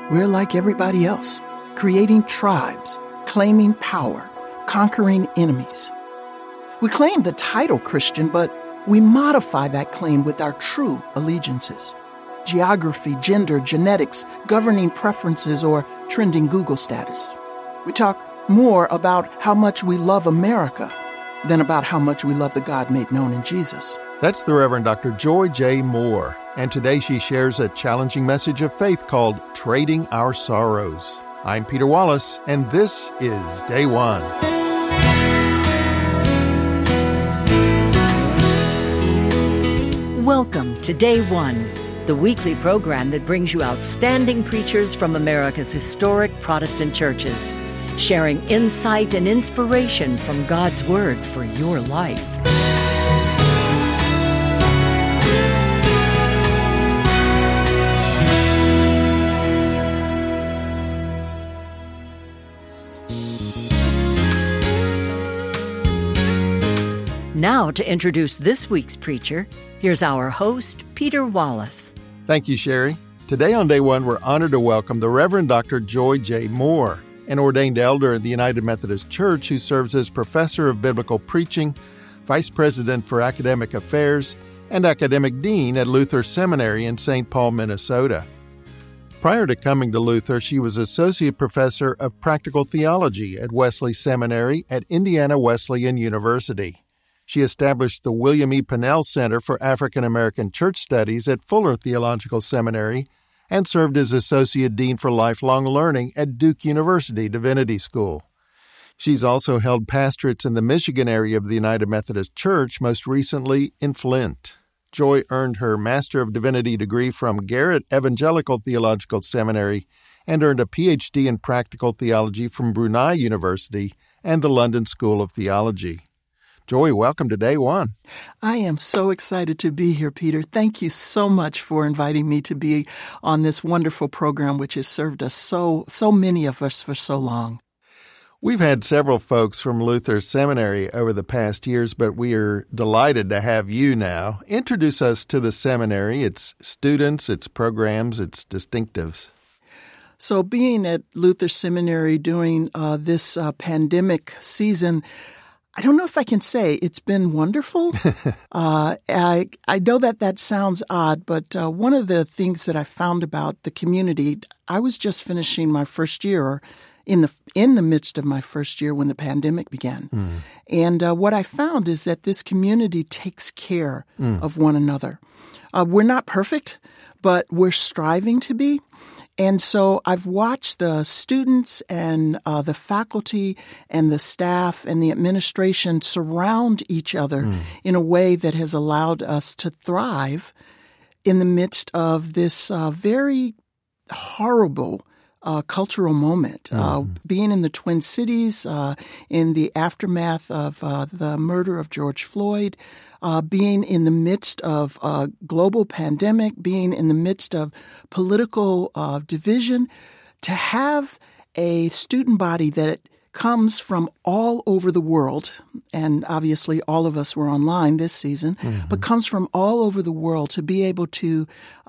we're like everybody else, creating tribes, claiming power, conquering enemies. We claim the title Christian, but we modify that claim with our true allegiances. Geography, gender, genetics, governing preferences, or trending Google status. We talk more about how much we love America than about how much we love the God made known in Jesus. That's the Reverend Dr. Joy J. Moore, and today she shares a challenging message of faith called Trading Our Sorrows. I'm Peter Wallace, and this is Day One. Welcome to Day One, the weekly program that brings you outstanding preachers from America's historic Protestant churches, sharing insight and inspiration from God's Word for your life. Now, to introduce this week's preacher, here's our host, Peter Wallace. Thank you, Sherry. Today on Day One, we're honored to welcome the Reverend Dr. Joy J. Moore, an ordained elder in the United Methodist Church who serves as professor of biblical preaching, vice president for academic affairs, and academic dean at Luther Seminary in St. Paul, Minnesota. Prior to coming to Luther, she was associate professor of practical theology at Wesley Seminary at Indiana Wesleyan University. She established the William E. Pennell Center for African American Church Studies at Fuller Theological Seminary and served as Associate Dean for Lifelong Learning at Duke University Divinity School. She's also held pastorates in the Michigan area of the United Methodist Church, most recently in Flint. Joy earned her Master of Divinity degree from Garrett Evangelical Theological Seminary and earned a Ph.D. in Practical Theology from Brunel University and the London School of Theology. Joy, welcome to Day One. I am so excited to be here, Peter. Thank you so much for inviting me to be on this wonderful program, which has served us so many of us for so long. We've had several folks from Luther Seminary over the past years, but we are delighted to have you now. Introduce us to the seminary, its students, its programs, its distinctives. So being at Luther Seminary during this pandemic season, I don't know if I can say it's been wonderful. I know that sounds odd, but one of the things that I found about the community, I was just finishing my first year, or in the midst of my first year when the pandemic began. And what I found is that this community takes care of one another. We're not perfect, but we're striving to be. And so I've watched the students and the faculty and the staff and the administration surround each other in a way that has allowed us to thrive in the midst of this very horrible cultural moment. Being in the Twin Cities, in the aftermath of the murder of George Floyd, being in the midst of a global pandemic, being in the midst of political division, to have a student body that comes from all over the world, and obviously all of us were online this season, but comes from all over the world to be able to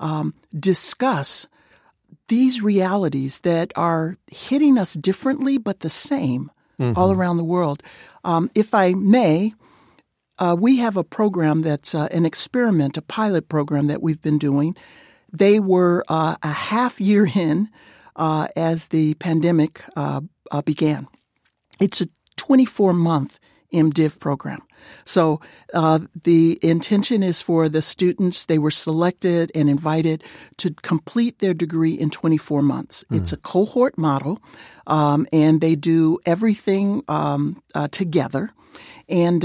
discuss these realities that are hitting us differently but the same all around the world. If I may, we have a program that's an experiment, a pilot program that we've been doing. They were a half year in as the pandemic began. It's a 24-month MDiv program. So the intention is for the students, they were selected and invited to complete their degree in 24 months. It's a cohort model, and they do everything together. And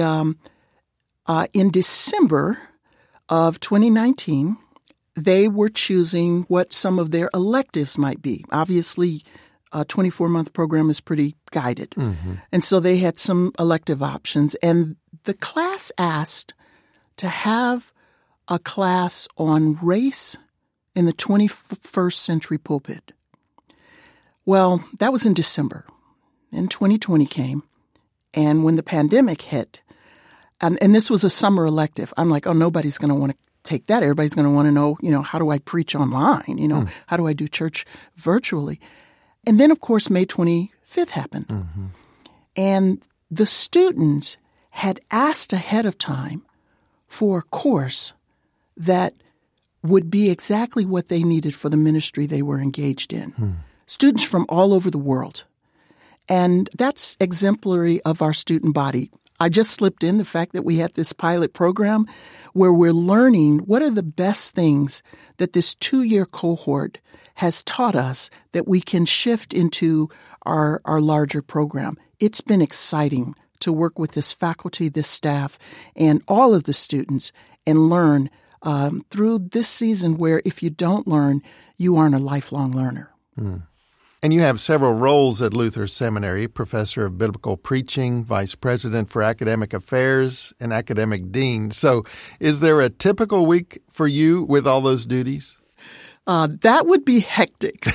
in December of 2019, they were choosing what some of their electives might be. Obviously, a 24-month program is pretty guided. And so they had some elective options. And the class asked to have a class on race in the 21st century pulpit. Well, that was in December. Then 2020 came. And when the pandemic hit, and this was a summer elective, I'm like, oh, nobody's going to want to take that, everybody's going to want to know, how do I preach online? How do I do church virtually? And then, of course, May 25th happened. Mm-hmm. And the students had asked ahead of time for a course that would be exactly what they needed for the ministry they were engaged in. Students from all over the world. And that's exemplary of our student body. I just slipped in the fact that we had this pilot program where we're learning what are the best things that this 2-year cohort has taught us that we can shift into our larger program. It's been exciting to work with this faculty, this staff, and all of the students and learn through this season where if you don't learn, you aren't a lifelong learner. And you have several roles at Luther Seminary, professor of biblical preaching, vice president for academic affairs, and academic dean. So is there a typical week for you with all those duties? That would be hectic.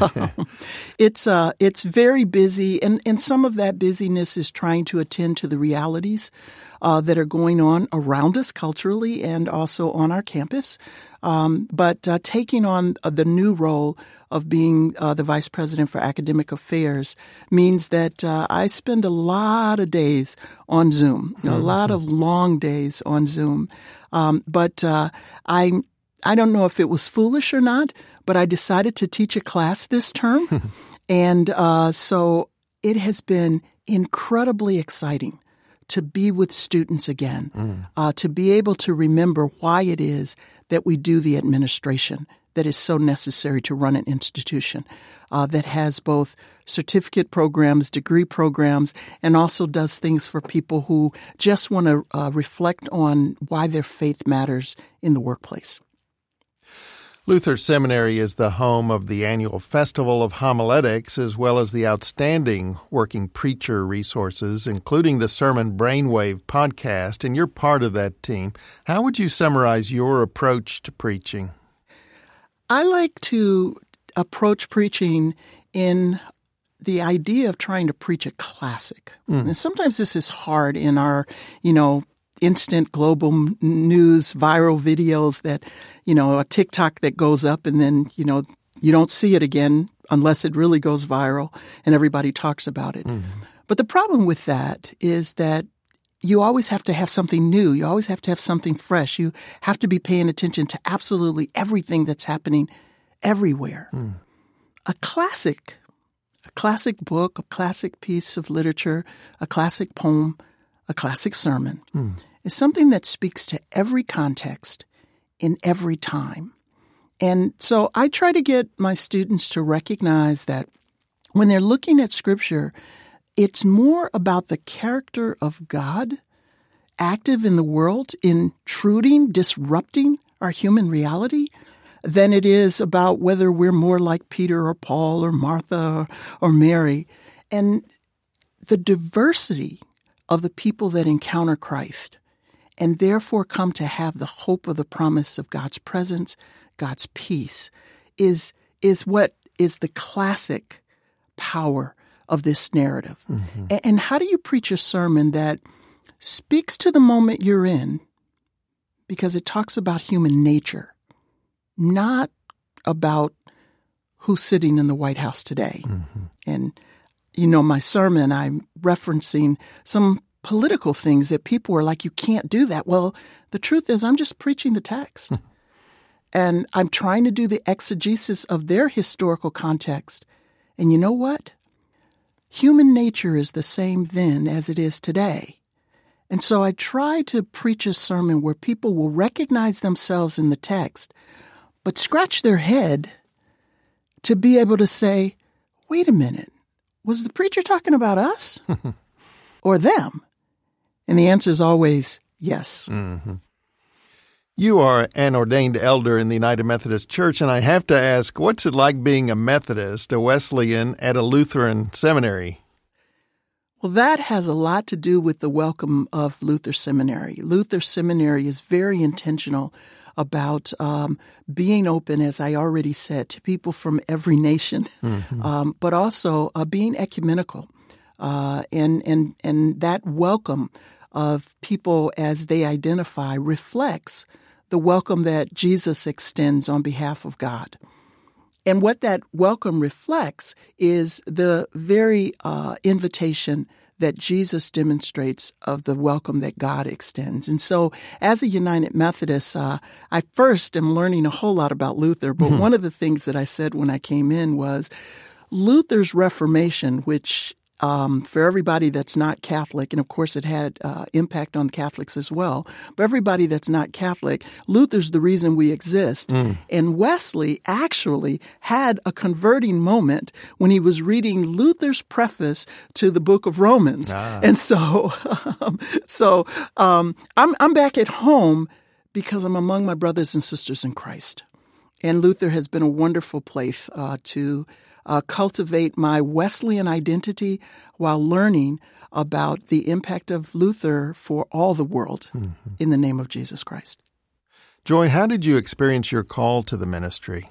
It's very busy, and some of that busyness is trying to attend to the realities that are going on around us culturally and also on our campus. But taking on the new role of being the vice president for academic affairs means that I spend a lot of days on Zoom, a lot of long days on Zoom. But I don't know if it was foolish or not, but I decided to teach a class this term. And so it has been incredibly exciting to be with students again, to be able to remember why it is that we do the administration that is so necessary to run an institution that has both certificate programs, degree programs, and also does things for people who just want to reflect on why their faith matters in the workplace. Luther Seminary is the home of the annual Festival of Homiletics, as well as the outstanding working preacher resources, including the Sermon Brainwave podcast, and you're part of that team. How would you summarize your approach to preaching? I like to approach preaching in the idea of trying to preach a classic. And sometimes this is hard in our, instant global news, viral videos that, a TikTok that goes up and then, you don't see it again unless it really goes viral and everybody talks about it. But the problem with that is that you always have to have something new. You always have to have something fresh. You have to be paying attention to absolutely everything that's happening everywhere. A classic book, a classic piece of literature, a classic poem, a classic sermon is something that speaks to every context in every time. And so I try to get my students to recognize that when they're looking at Scripture, it's more about the character of God active in the world, intruding, disrupting our human reality, than it is about whether we're more like Peter or Paul or Martha or Mary. And the diversity of the people that encounter Christ and therefore come to have the hope of the promise of God's presence, God's peace, is what is the classic power of this narrative. And how do you preach a sermon that speaks to the moment you're in because it talks about human nature, not about who's sitting in the White House today? And, my sermon, I'm referencing some political things that people were like, you can't do that. Well, the truth is I'm just preaching the text. And I'm trying to do the exegesis of their historical context. And you know what? Human nature is the same then as it is today. And so I try to preach a sermon where people will recognize themselves in the text, but scratch their head to be able to say, wait a minute, was the preacher talking about us or them? And the answer is always yes. You are an ordained elder in the United Methodist Church, and I have to ask, what's it like being a Methodist, a Wesleyan, at a Lutheran seminary? Well, that has a lot to do with the welcome of Luther Seminary. Luther Seminary is very intentional about being open, as I already said, to people from every nation, but also being ecumenical. And that welcome of people as they identify reflects the the welcome that Jesus extends on behalf of God. And what that welcome reflects is the very invitation that Jesus demonstrates of the welcome that God extends. And so as a United Methodist, I first am learning a whole lot about Luther, but one of the things that I said when I came in was Luther's Reformation, which for everybody that's not Catholic, and of course it had impact on Catholics as well, but everybody that's not Catholic, Luther's the reason we exist. And Wesley actually had a converting moment when he was reading Luther's preface to the book of Romans. And so, I'm back at home because I'm among my brothers and sisters in Christ. And Luther has been a wonderful place to cultivate my Wesleyan identity while learning about the impact of Luther for all the world in the name of Jesus Christ. Joy, how did you experience your call to the ministry?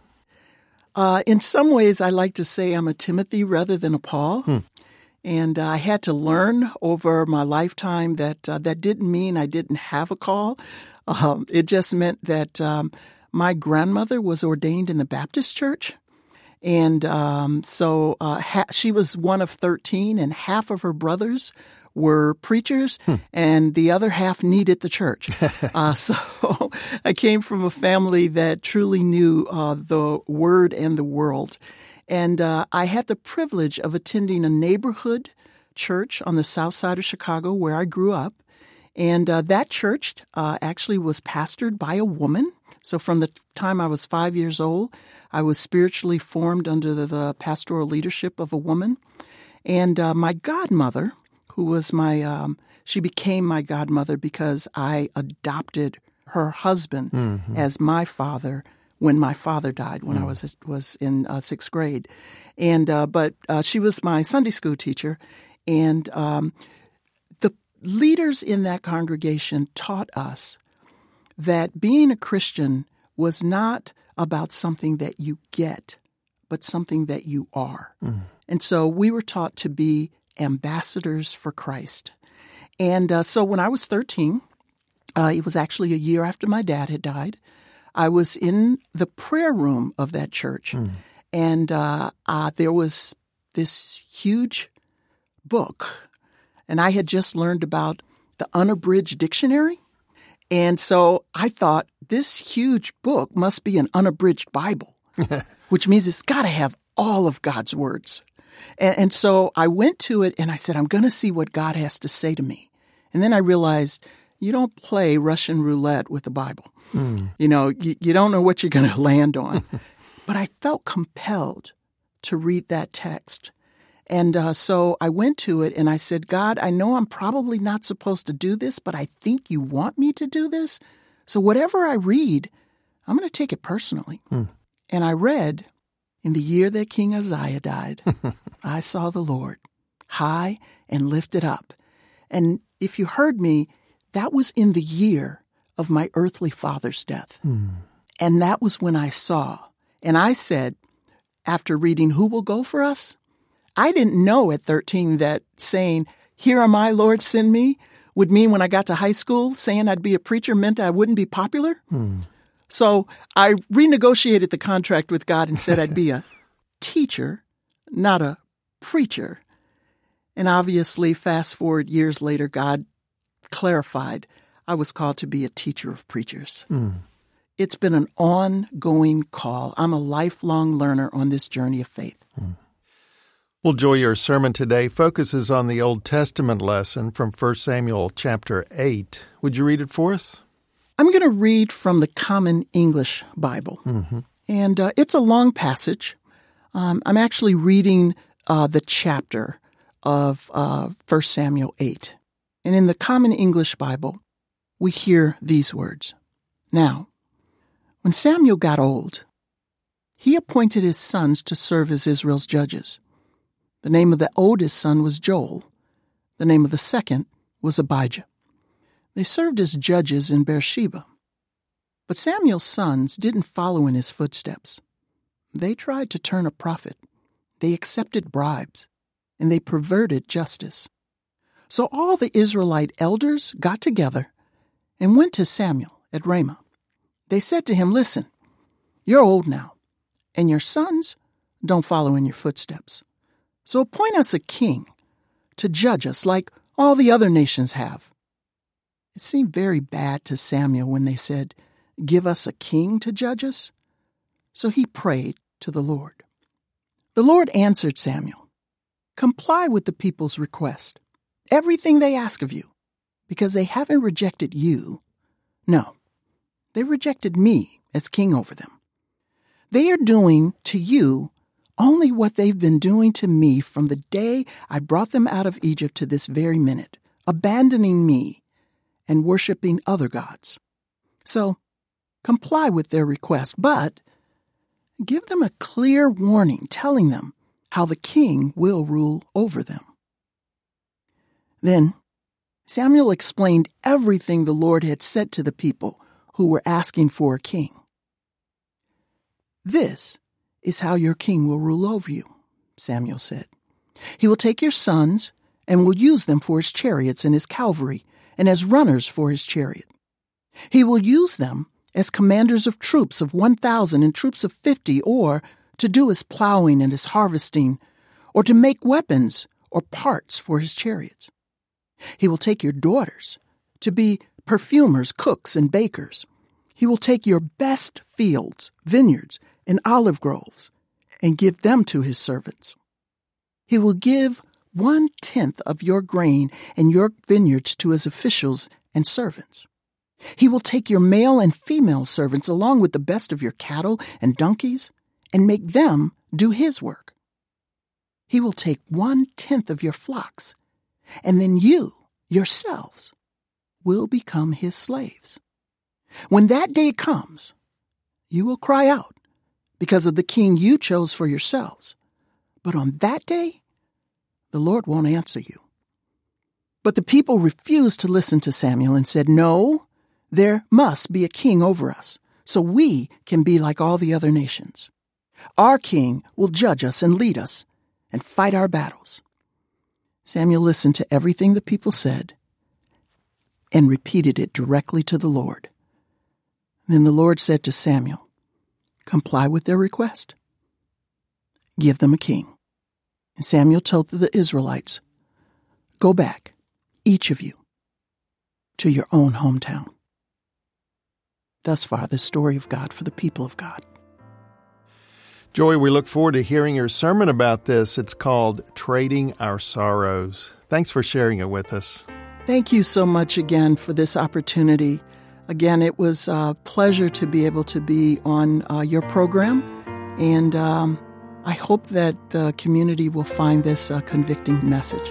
In some ways, I like to say I'm a Timothy rather than a Paul. And I had to learn over my lifetime that that didn't mean I didn't have a call. It just meant that my grandmother was ordained in the Baptist church. And so she was one of 13, and half of her brothers were preachers, and the other half needed the church. So I came from a family that truly knew the Word and the world. And I had the privilege of attending a neighborhood church on the south side of Chicago where I grew up. And that church actually was pastored by a woman. So from the time I was 5 years old, I was spiritually formed under the pastoral leadership of a woman. And my godmother, who was she became my godmother because I adopted her husband as my father when my father died, when I was in sixth grade. And but she was my Sunday school teacher. And the leaders in that congregation taught us that being a Christian was not about something that you get, but something that you are. And so we were taught to be ambassadors for Christ. And so when I was 13, it was actually a year after my dad had died, I was in the prayer room of that church. And there was this huge book, and I had just learned about the unabridged dictionary. And so I thought this huge book must be an unabridged Bible, which means it's got to have all of God's words. And so I went to it and I said, I'm going to see what God has to say to me. And then I realized you don't play Russian roulette with the Bible. You know, you don't know what you're going to land on. But I felt compelled to read that text. And so I went to it and I said, God, I know I'm probably not supposed to do this, but I think you want me to do this. So whatever I read, I'm going to take it personally. And I read, in the year that King Uzziah died, I saw the Lord high and lifted up. And if you heard me, that was in the year of my earthly father's death. And that was when I saw. And I said, after reading Who Will Go For Us? I didn't know at 13 that saying, here am I, Lord, send me, would mean when I got to high school, saying I'd be a preacher meant I wouldn't be popular. So I renegotiated the contract with God and said I'd be a teacher, not a preacher. And obviously, fast forward years later, God clarified I was called to be a teacher of preachers. It's been an ongoing call. I'm a lifelong learner on this journey of faith. Well, Joy, your sermon today focuses on the Old Testament lesson from 1 Samuel chapter 8. Would you read it for us? I'm going to read from the Common English Bible. And it's a long passage. I'm actually reading the chapter of 1 Samuel 8. And in the Common English Bible, we hear these words. Now, when Samuel got old, he appointed his sons to serve as Israel's judges. The name of the oldest son was Joel. The name of the second was Abijah. They served as judges in Beersheba. But Samuel's sons didn't follow in his footsteps. They tried to turn a prophet. They accepted bribes, and they perverted justice. So all the Israelite elders got together and went to Samuel at Ramah. They said to him, "Listen, you're old now, and your sons don't follow in your footsteps. So appoint us a king to judge us like all the other nations have." It seemed very bad to Samuel when they said, "Give us a king to judge us." So he prayed to the Lord. The Lord answered Samuel, "Comply with the people's request, everything they ask of you, because they haven't rejected you. No, they rejected me as king over them. They are doing to you only what they've been doing to me from the day I brought them out of Egypt to this very minute, abandoning me and worshiping other gods. So comply with their request, but give them a clear warning telling them how the king will rule over them." Then Samuel explained everything the Lord had said to the people who were asking for a king. "This is how your king will rule over you," Samuel said. "He will take your sons and will use them for his chariots and his cavalry and as runners for his chariot. He will use them as commanders of troops of 1,000 and troops of 50, or to do his plowing and his harvesting, or to make weapons or parts for his chariots. He will take your daughters to be perfumers, cooks, and bakers. He will take your best fields, vineyards, and olive groves and give them to his servants. He will give 1/10 of your grain and your vineyards to his officials and servants. He will take your male and female servants along with the best of your cattle and donkeys and make them do his work. He will take 1/10 of your flocks, and then you, yourselves, will become his slaves. When that day comes, you will cry out because of the king you chose for yourselves. But on that day, the Lord won't answer you." But the people refused to listen to Samuel and said, "No, there must be a king over us, so we can be like all the other nations. Our king will judge us and lead us and fight our battles." Samuel listened to everything the people said and repeated it directly to the Lord. Then the Lord said to Samuel, "Comply with their request. Give them a king." And Samuel told the Israelites, "Go back, each of you, to your own hometown." Thus far, the story of God for the people of God. Joy, we look forward to hearing your sermon about this. It's called Trading Our Sorrows. Thanks for sharing it with us. Thank you so much again for this opportunity. Again, it was a pleasure to be able to be on your program, and I hope that the community will find this a convicting message.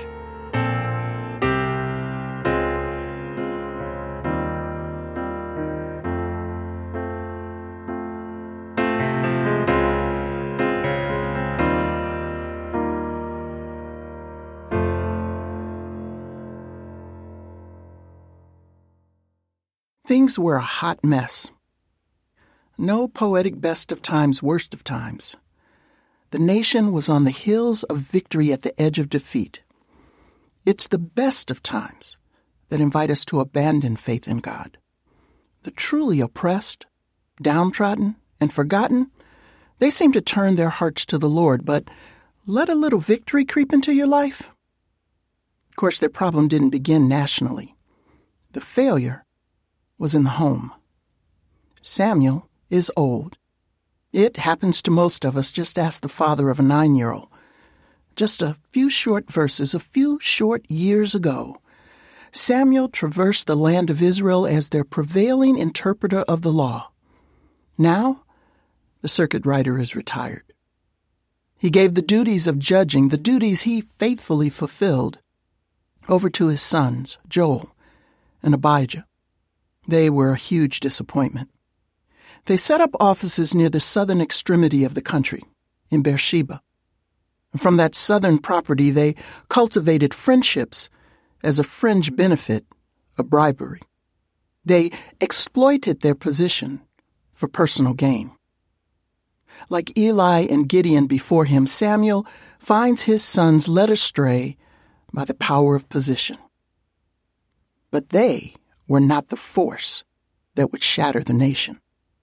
Things were a hot mess. No poetic best of times, worst of times. The nation was on the hills of victory at the edge of defeat. It's the best of times that invite us to abandon faith in God. The truly oppressed, downtrodden, and forgotten, they seem to turn their hearts to the Lord, but let a little victory creep into your life? Of course, their problem didn't begin nationally. The failure was in the home. Samuel is old. It happens to most of us. Just ask the father of a 9-year-old. Just a few short verses, a few short years ago, Samuel traversed the land of Israel as their prevailing interpreter of the law. Now, the circuit rider is retired. He gave the duties of judging, the duties he faithfully fulfilled, over to his sons, Joel and Abijah. They were a huge disappointment. They set up offices near the southern extremity of the country, in Beersheba. And from that southern property, they cultivated friendships as a fringe benefit of bribery. They exploited their position for personal gain. Like Eli and Gideon before him, Samuel finds his sons led astray by the power of position. But they were not the force that would shatter the nation.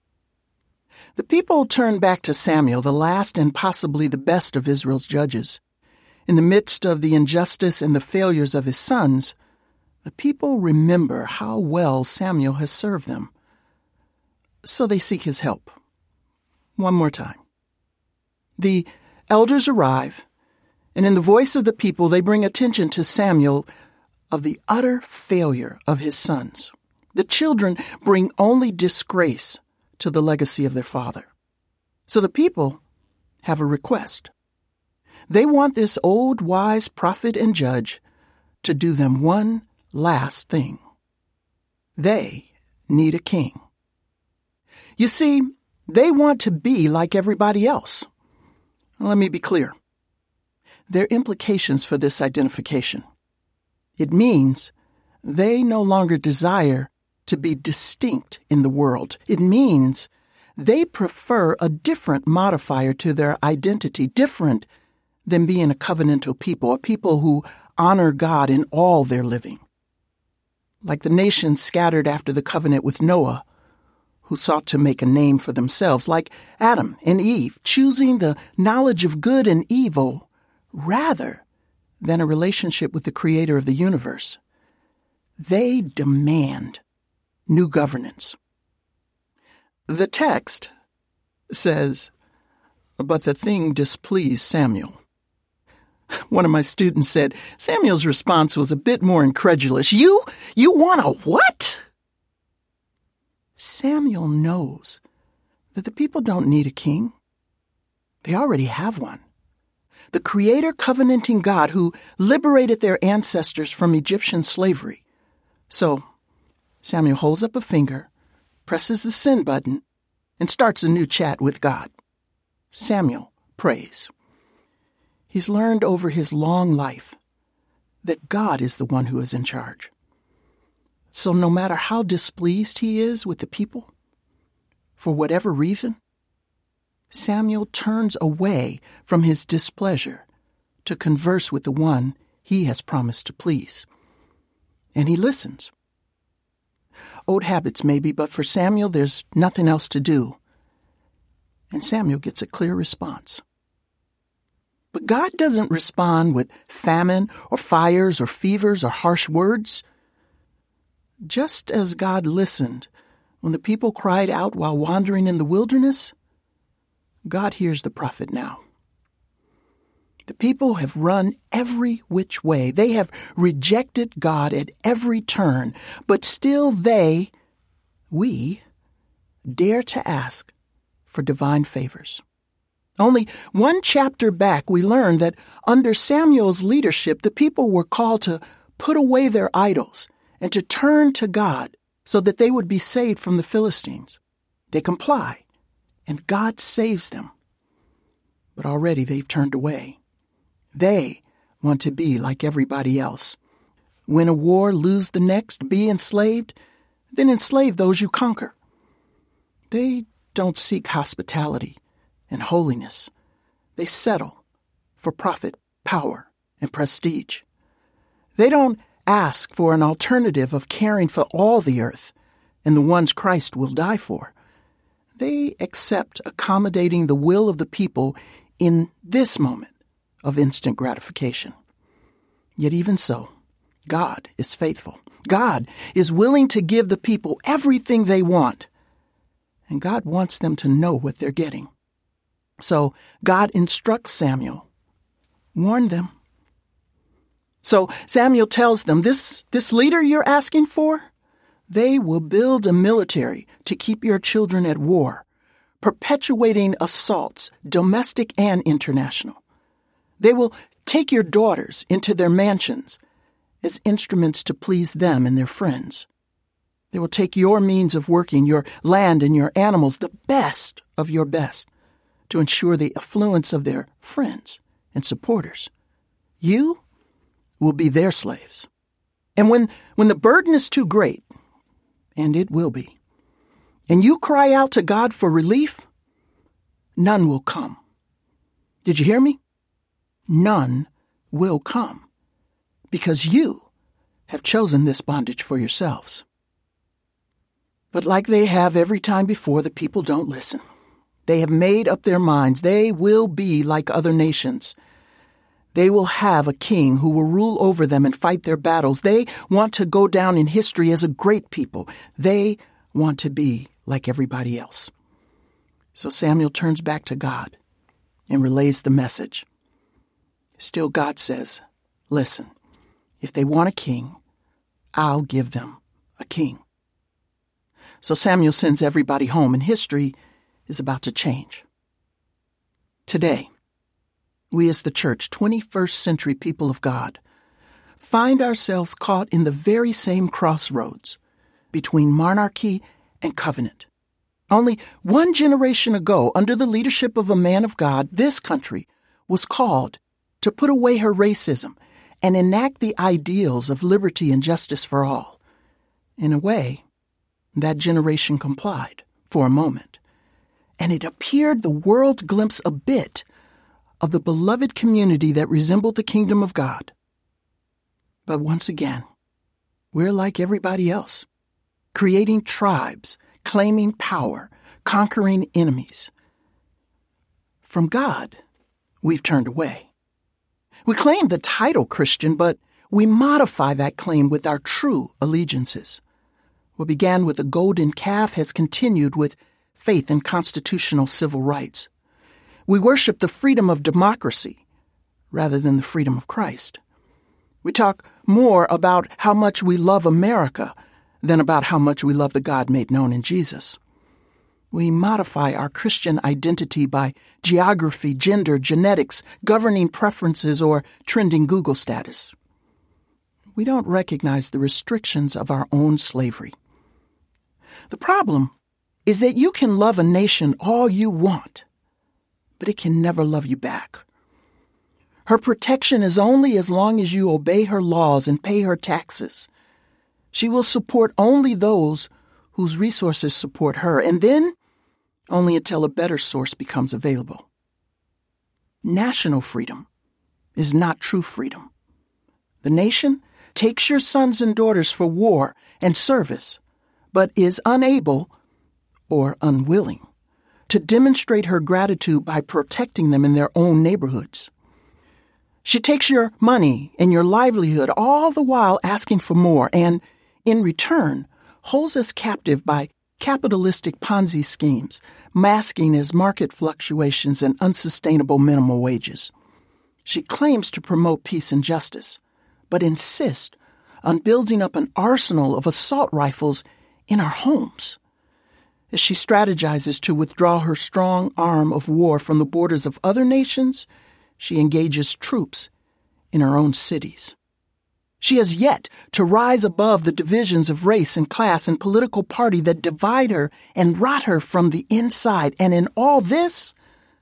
The people turned back to Samuel, the last and possibly the best of Israel's judges. In the midst of the injustice and the failures of his sons, the people remember how well Samuel has served them. So they seek his help. One more time. The elders arrive, and in the voice of the people, they bring attention to Samuel of the utter failure of his sons. The children bring only disgrace to the legacy of their father. So the people have a request. They want this old, wise prophet and judge to do them one last thing. They need a king. You see, they want to be like everybody else. Let me be clear. There are implications for this identification. It means they no longer desire to be distinct in the world. It means they prefer a different modifier to their identity, different than being a covenantal people, a people who honor God in all their living. Like the nations scattered after the covenant with Noah, who sought to make a name for themselves, like Adam and Eve, choosing the knowledge of good and evil rather than a relationship with the Creator of the universe. They demand new governance. The text says, "But the thing displeased Samuel." One of my students said, Samuel's response was a bit more incredulous. You want a what? Samuel knows that the people don't need a king. They already have one. The Creator covenanting God who liberated their ancestors from Egyptian slavery. So Samuel holds up a finger, presses the send button, and starts a new chat with God. Samuel prays. He's learned over his long life that God is the one who is in charge. So no matter how displeased he is with the people, for whatever reason, Samuel turns away from his displeasure to converse with the one he has promised to please. And he listens. Old habits maybe, but for Samuel there's nothing else to do. And Samuel gets a clear response. But God doesn't respond with famine or fires or fevers or harsh words. Just as God listened when the people cried out while wandering in the wilderness, God hears the prophet now. The people have run every which way. They have rejected God at every turn, but still we, dare to ask for divine favors. Only one chapter back, we learned that under Samuel's leadership, the people were called to put away their idols and to turn to God so that they would be saved from the Philistines. They comply, and God saves them. But already they've turned away. They want to be like everybody else. Win a war, lose the next, be enslaved, then enslave those you conquer. They don't seek hospitality and holiness. They settle for profit, power, and prestige. They don't ask for an alternative of caring for all the earth and the ones Christ will die for. They accept accommodating the will of the people in this moment of instant gratification. Yet even so, God is faithful. God is willing to give the people everything they want, and God wants them to know what they're getting. So God instructs Samuel, warn them. So Samuel tells them, this leader you're asking for, they will build a military to keep your children at war, perpetuating assaults, domestic and international. They will take your daughters into their mansions as instruments to please them and their friends. They will take your means of working, your land and your animals, the best of your best, to ensure the affluence of their friends and supporters. You will be their slaves. And when the burden is too great, and it will be, and you cry out to God for relief, none will come. Did you hear me? None will come, because you have chosen this bondage for yourselves. But like they have every time before, the people don't listen. They have made up their minds. They will be like other nations. They will have a king who will rule over them and fight their battles. They want to go down in history as a great people. They want to be like everybody else. So Samuel turns back to God and relays the message. Still, God says, listen, if they want a king, I'll give them a king. So Samuel sends everybody home, and history is about to change. Today, we as the church, 21st century people of God, find ourselves caught in the very same crossroads between monarchy and covenant. Only one generation ago, under the leadership of a man of God, this country was called to put away her racism and enact the ideals of liberty and justice for all. In a way, that generation complied for a moment, and it appeared the world glimpsed a bit of the beloved community that resembled the kingdom of God. But once again, we're like everybody else, creating tribes, claiming power, conquering enemies. From God, we've turned away. We claim the title Christian, but we modify that claim with our true allegiances. What began with the golden calf has continued with faith in constitutional civil rights. We worship the freedom of democracy rather than the freedom of Christ. We talk more about how much we love America than about how much we love the God made known in Jesus. We modify our Christian identity by geography, gender, genetics, governing preferences, or trending Google status. We don't recognize the restrictions of our own slavery. The problem is that you can love a nation all you want, but it can never love you back. Her protection is only as long as you obey her laws and pay her taxes. She will support only those whose resources support her, and then only until a better source becomes available. National freedom is not true freedom. The nation takes your sons and daughters for war and service, but is unable or unwilling to demonstrate her gratitude by protecting them in their own neighborhoods. She takes your money and your livelihood, all the while asking for more, and in return holds us captive by capitalistic Ponzi schemes, masking as market fluctuations and unsustainable minimum wages. She claims to promote peace and justice, but insists on building up an arsenal of assault rifles in our homes. As she strategizes to withdraw her strong arm of war from the borders of other nations, she engages troops in her own cities. She has yet to rise above the divisions of race and class and political party that divide her and rot her from the inside. And in all this,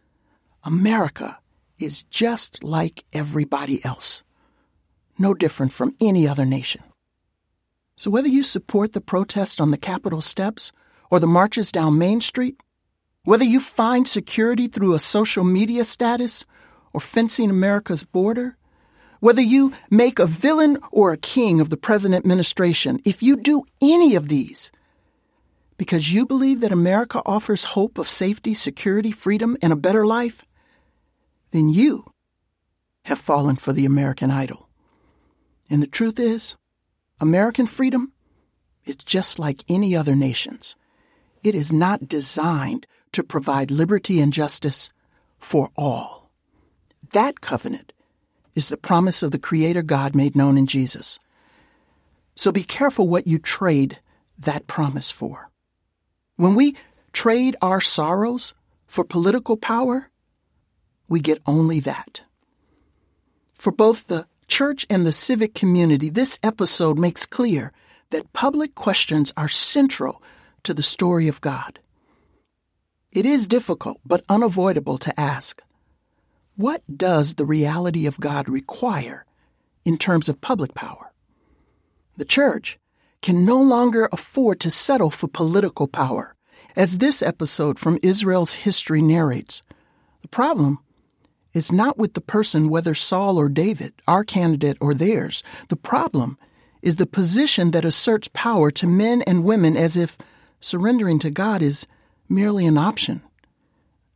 America is just like everybody else, no different from any other nation. So whether you support the protests on the Capitol steps or the marches down Main Street, whether you find security through a social media status or fencing America's border, whether you make a villain or a king of the present administration, if you do any of these because you believe that America offers hope of safety, security, freedom, and a better life, then you have fallen for the American idol. And the truth is, American freedom is just like any other nation's. It is not designed to provide liberty and justice for all. That covenant is the promise of the Creator God made known in Jesus. So be careful what you trade that promise for. When we trade our sorrows for political power, we get only that. For both the church and the civic community, this episode makes clear that public questions are central to the story of God. It is difficult but unavoidable to ask, what does the reality of God require in terms of public power? The church can no longer afford to settle for political power. As this episode from Israel's history narrates, the problem is not with the person, whether Saul or David, our candidate or theirs. The problem is the position that asserts power to men and women as if surrendering to God is merely an option.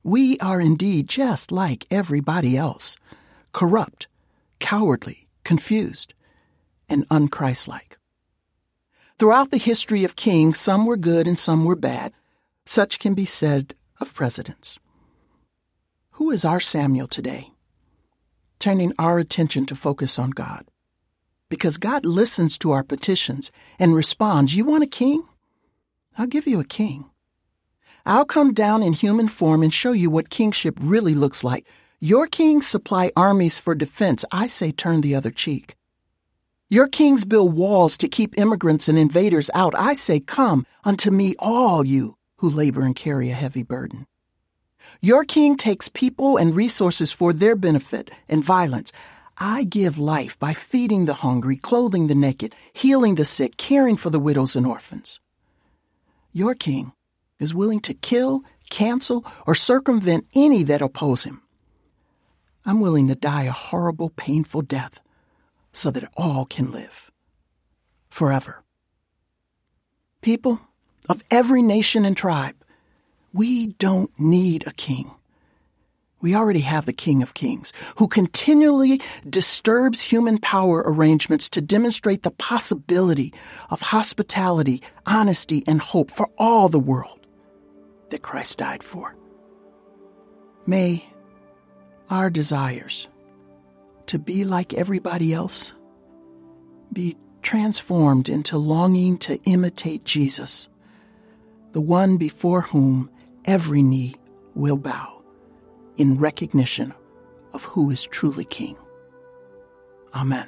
We are indeed just like everybody else, corrupt, cowardly, confused, and unchristlike. Throughout the history of kings, some were good and some were bad. Such can be said of presidents. Who is our Samuel today? Turning our attention to focus on God. Because God listens to our petitions and responds, you want a king? I'll give you a king. I'll come down in human form and show you what kingship really looks like. Your kings supply armies for defense. I say turn the other cheek. Your kings build walls to keep immigrants and invaders out. I say come unto me, all you who labor and carry a heavy burden. Your king takes people and resources for their benefit and violence. I give life by feeding the hungry, clothing the naked, healing the sick, caring for the widows and orphans. Your king is willing to kill, cancel, or circumvent any that oppose him. I'm willing to die a horrible, painful death so that all can live forever. People of every nation and tribe, we don't need a king. We already have the King of Kings, who continually disturbs human power arrangements to demonstrate the possibility of hospitality, honesty, and hope for all the world that Christ died for. May our desires to be like everybody else be transformed into longing to imitate Jesus, the one before whom every knee will bow in recognition of who is truly King. Amen.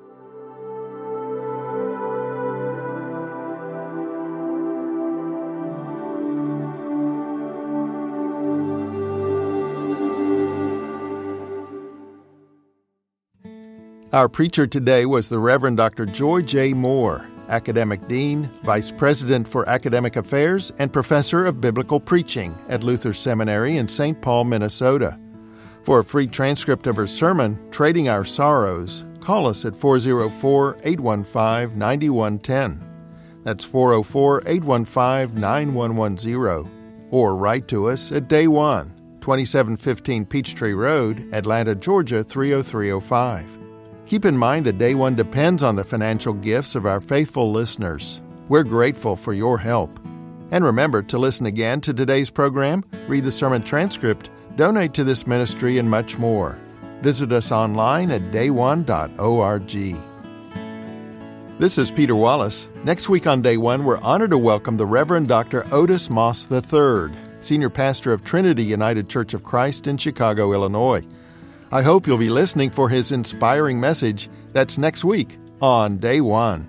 Our preacher today was the Reverend Dr. Joy J. Moore, Academic Dean, Vice President for Academic Affairs, and Professor of Biblical Preaching at Luther Seminary in St. Paul, Minnesota. For a free transcript of her sermon, Trading Our Sorrows, call us at 404-815-9110. That's 404-815-9110. Or write to us at Day One, 2715 Peachtree Road, Atlanta, Georgia 30305. Keep in mind that Day One depends on the financial gifts of our faithful listeners. We're grateful for your help. And remember to listen again to today's program, read the sermon transcript, donate to this ministry, and much more. Visit us online at dayone.org. This is Peter Wallace. Next week on Day One, we're honored to welcome the Reverend Dr. Otis Moss III, Senior Pastor of Trinity United Church of Christ in Chicago, Illinois. I hope you'll be listening for his inspiring message. That's next week on Day One.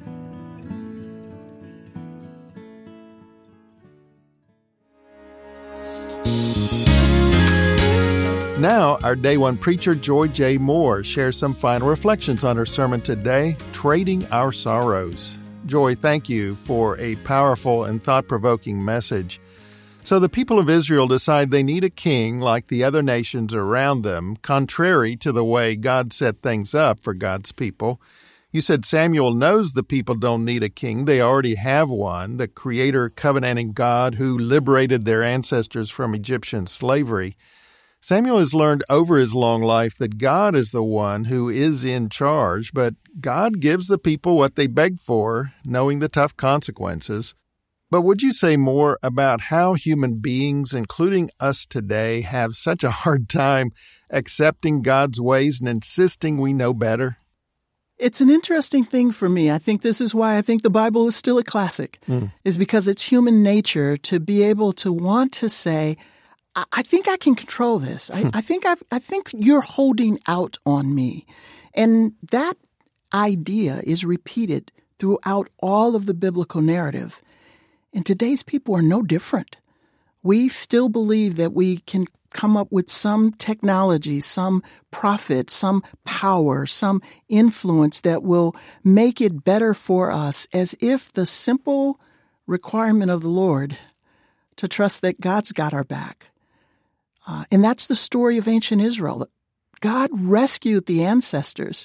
Now, our Day One preacher, Joy J. Moore, shares some final reflections on her sermon today, Trading Our Sorrows. Joy, thank you for a powerful and thought-provoking message. So the people of Israel decide they need a king like the other nations around them, contrary to the way God set things up for God's people. You said Samuel knows the people don't need a king. They already have one, the Creator, covenanting God who liberated their ancestors from Egyptian slavery. Samuel has learned over his long life that God is the one who is in charge, but God gives the people what they beg for, knowing the tough consequences. But would you say more about how human beings, including us today, have such a hard time accepting God's ways and insisting we know better? It's an interesting thing for me. I think this is why I think the Bible is still a classic, is because it's human nature to be able to want to say, I think I can control this. I think you're holding out on me. And that idea is repeated throughout all of the biblical narrative. And today's people are no different. We still believe that we can come up with some technology, some profit, some power, some influence that will make it better for us, as if the simple requirement of the Lord to trust that God's got our back. And that's the story of ancient Israel. God rescued their ancestors,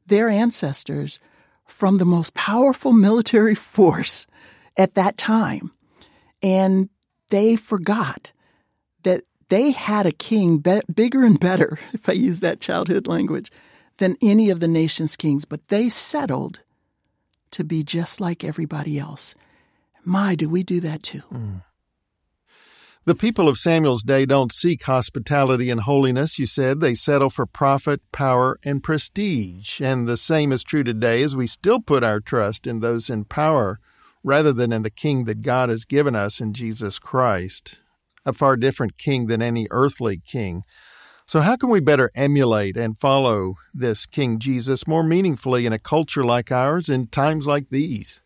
from the most powerful military force at that time. And they forgot that they had a king bigger and better, if I use that childhood language, than any of the nation's kings. But they settled to be just like everybody else. My, do we do that too? The people of Samuel's day don't seek hospitality and holiness, you said. They settle for profit, power, and prestige. And the same is true today, as we still put our trust in those in power rather than in the king that God has given us in Jesus Christ, a far different king than any earthly king. So how can we better emulate and follow this King Jesus more meaningfully in a culture like ours in times like these?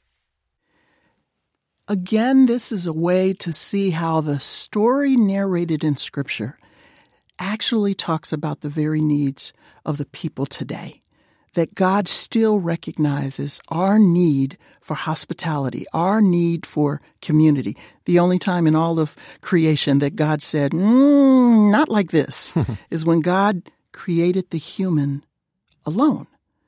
Again, this is a way to see how the story narrated in Scripture actually talks about the very needs of the people today, that God still recognizes our need for hospitality, our need for community. The only time in all of creation that God said, not like this, is when God created the human alone.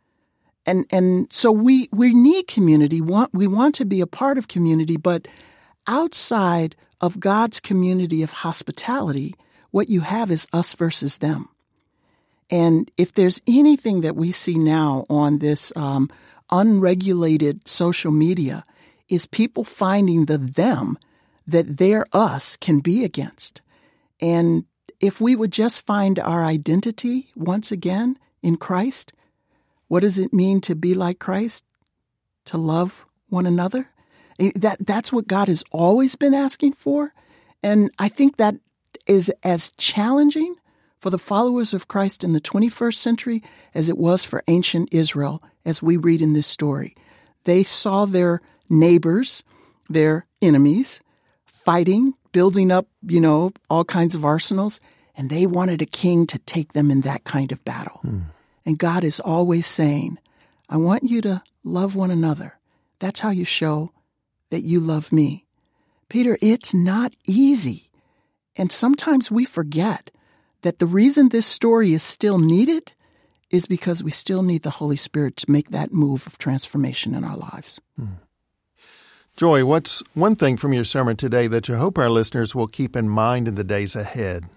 And so we need community. We want to be a part of community, but outside of God's community of hospitality, what you have is us versus them. And if there's anything that we see now on this unregulated social media, is people finding the them that their us can be against. And if we would just find our identity once again in Christ, what does it mean to be like Christ? To love one another? That's what God has always been asking for. And I think that is as challenging for the followers of Christ in the 21st century as it was for ancient Israel, as we read in this story. They saw their neighbors, their enemies, fighting, building up, all kinds of arsenals, and they wanted a king to take them in that kind of battle. And God is always saying, I want you to love one another. That's how you show that you love me. Peter, it's not easy. And sometimes we forget that the reason this story is still needed is because we still need the Holy Spirit to make that move of transformation in our lives. Joy, what's one thing from your sermon today that you hope our listeners will keep in mind in the days ahead?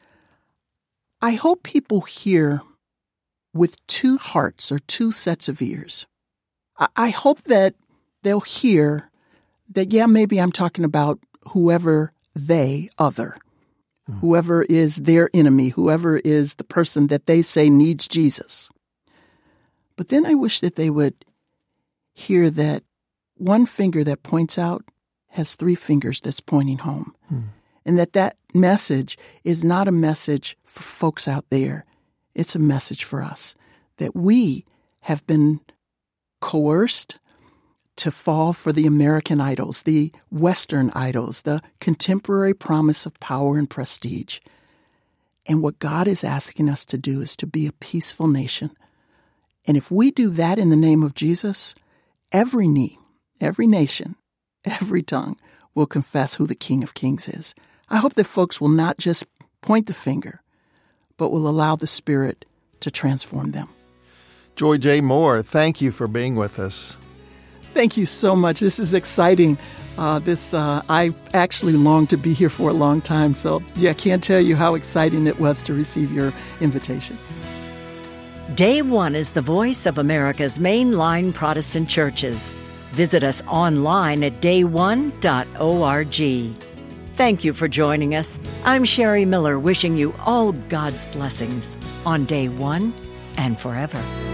I hope people hear with two hearts or two sets of ears. I hope that they'll hear that, maybe I'm talking about whoever other. Whoever is their enemy, whoever is the person that they say needs Jesus. But then I wish that they would hear that one finger that points out has three fingers that's pointing home. And that message is not a message for folks out there. It's a message for us, that we have been coerced to fall for the American idols, the Western idols, the contemporary promise of power and prestige. And what God is asking us to do is to be a peaceful nation. And if we do that in the name of Jesus, every knee, every nation, every tongue will confess who the King of Kings is. I hope that folks will not just point the finger, but will allow the Spirit to transform them. Joy J. Moore, thank you for being with us. Thank you so much. This is exciting. I actually longed to be here for a long time, so I can't tell you how exciting it was to receive your invitation. Day One is the voice of America's mainline Protestant churches. Visit us online at dayone.org. Thank you for joining us. I'm Sherry Miller, wishing you all God's blessings on Day One and forever.